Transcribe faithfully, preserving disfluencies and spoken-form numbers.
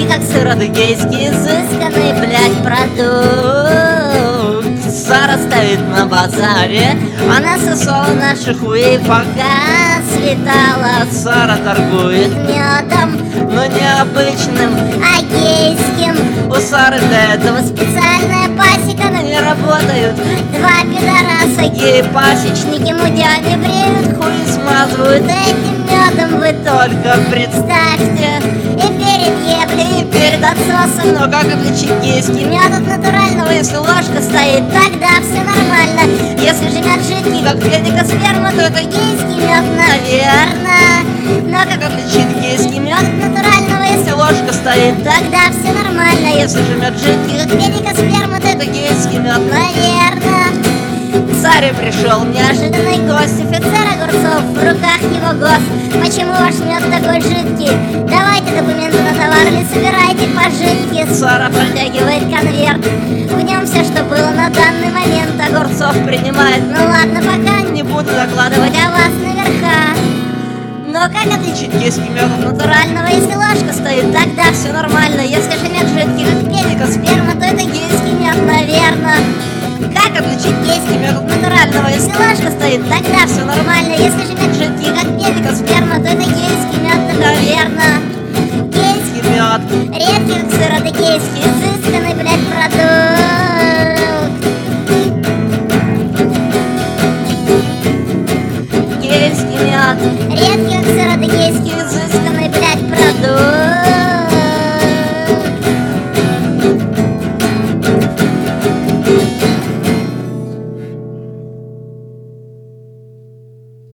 как сыродыгейский изысканный, блядь, продукт. Сара стоит на базаре, она сосала наши хуи, пока светала. Сара торгует медом, но необычным, а гейским. У Сары для этого специальная пасека, но не работают два пидораса. Геи-пасечники мудями бреют, хуи смазывают этим медом. Вы только представьте, и перед еблей, и перед отсосом. Но как отличить гейский мед от натурального? Если ложка стоит, тогда все нормально. Если же мед жидкий, как педика сперма, то это гейский мед, наверное. Но как отличить гейский мед от натурального? Если ложка стоит, тогда все нормально. Если же мед жидкий, как педика сперма, то это гейский мед, наверное. К Саре пришел неожиданный гость, офицер Огурцов, в руках его ГОС. Почему ваш мед такой жидкий? Давайте документы на товар или собирайте пожитки. Сара протягивает конверт, в нем все, что было на данный момент. Огурцов принимает, ну ладно, пока не буду докладывать о вас наверха. Но как отличить гейский мед от натурального? Если ложка стоит, тогда все нормально. Если же мед жидкий, как педика сперма, то это гейский мед, наверное. Как отличить гейский мед от натурального? Если ложка стоит, тогда все нормально. Если же мед жидкий, как педика сперма, то это гейский мед, наверное. Гейский мед, редкий, как сыродыгейский, изысканный, блядь, продукт. Гейский мед, редкий, как сыродыгейский.